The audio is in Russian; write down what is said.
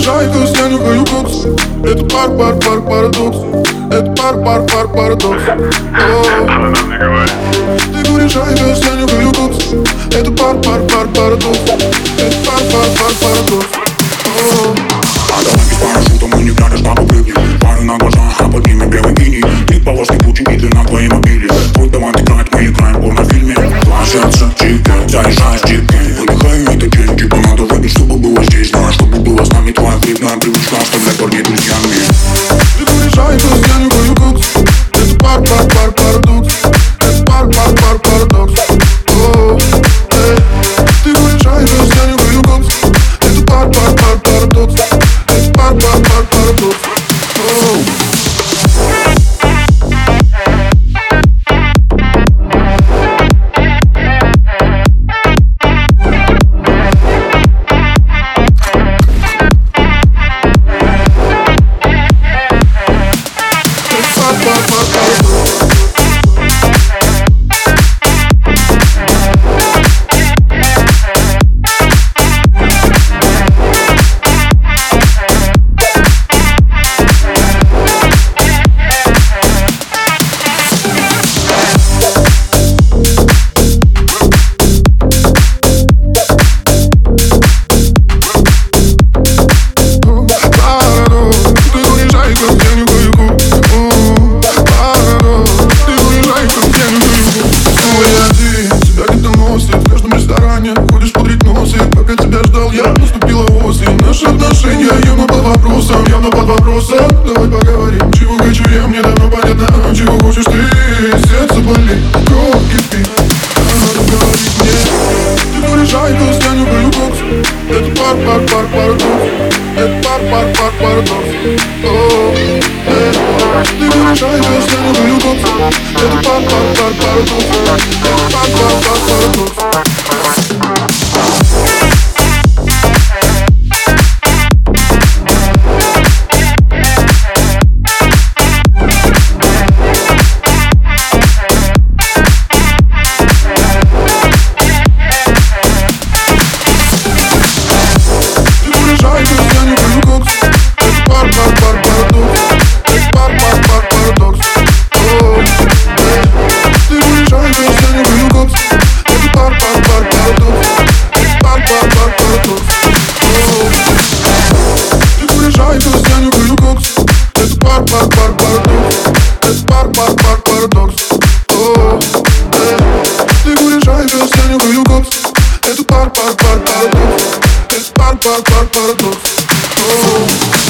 Шайка, я нюхаю кокс. Это парадокс. Это парадокс. Она мне говорит. Ты говоришь, шайка, я нюхаю кокс. Это парадокс. Это парадокс. А давай без парашюта, мы не глядя с тобой прыгнем. Пары на глазах, а под ними белый мини. Ты полоски пути виды на твоей мобиле. Будь давай играть, мы играем в порнофильме. Ложатся чики, заезжаешь чики. Выдыхаю этот день, типа надо выпить, чтобы было здесь. Знаю, чтобы было с нами твоя вредная привычка оставлять парней друзьями. Ты говоришь, шайка, я нюхаю кокс. Это парадокс. Это парадокс. Ты говоришь, шайка, я нюхаю кокс. Это парадокс. Это парадокс. Ходишь пудрить носы, пока тебя ждал я. Наступила осень, наши отношения явно под вопросом. Давай поговорим, чего хочу я, мне давно понятно. Чего хочешь ты, сердце болит, кровь кипит. Надо говорить мне. Ты говоришь, шайка, я нюхаю кокс. Это парадокс. Это парадокс. Ты говоришь, шайка, я нюхаю кокс. Это парадокс. Это парадокс. Это парадокс.